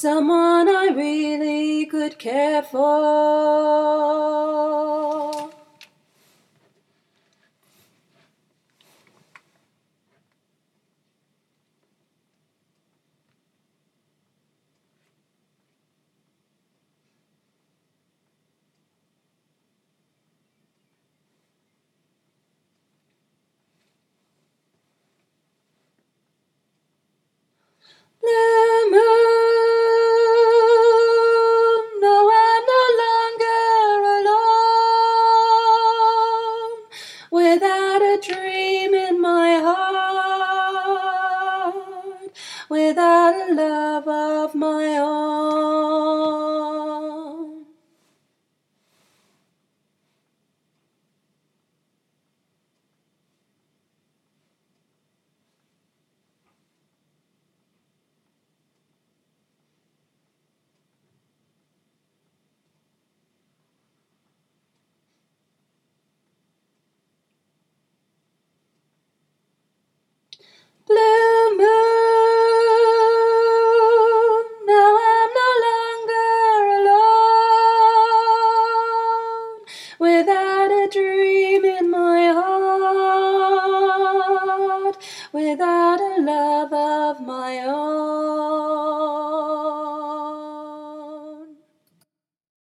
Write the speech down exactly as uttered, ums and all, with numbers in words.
someone I really could care for. Blue moon, no, I'm no longer alone, without a dream in my heart, without a love of my own. Blue